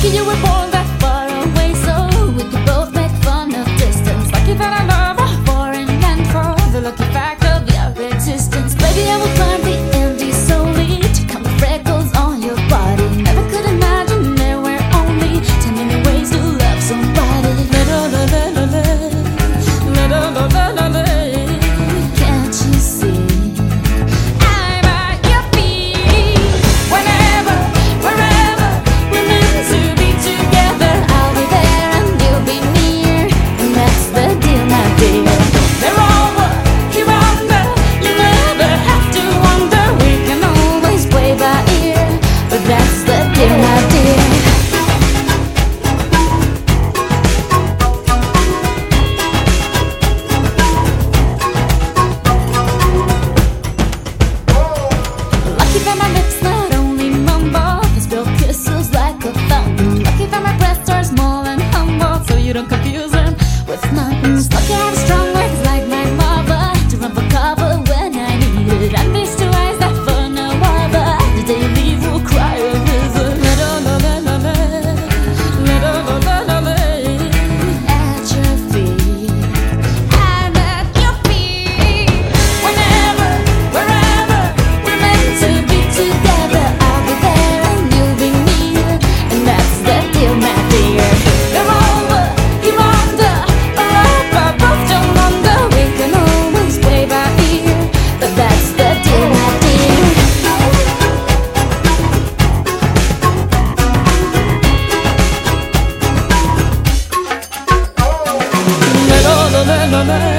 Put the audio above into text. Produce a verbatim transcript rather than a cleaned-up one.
Lucky you were born that far away, so we could both make fun of distance. Lucky that I love a foreign land for the lucky fact of your existence. Baby, I will climb the Andes solely to count the freckles on your body. Never could imagine there were only ten million ways to love somebody. La la la la la la la la la la la. Can't you see? I'm at your feet. Whenever, wherever we're meant to be together, I'll be there and you'll be near, and that's the deal, my dear. They're over, you're under. You never have to wonder. We can always play by ear, but that's the deal, my dear. Lucky that my lips not only mumble, they spill kisses like a fountain. Lucky that my breasts are small and humble, so you don't confuse them with mountains. Lucky I have strong legs like my mother to run for cover when I need it. And these two eyes that for no other, the day you leave will cry a river. La la la la la la, la la la la la. At your feet, I'm at your feet. Whenever, wherever we're meant to be together, I'll be there and you'll be near, and that's the deal, my dear. They're over, you're under, or up, I both don't wonder. We can always play by ear, but that's the deal, my dear. La la la la la la.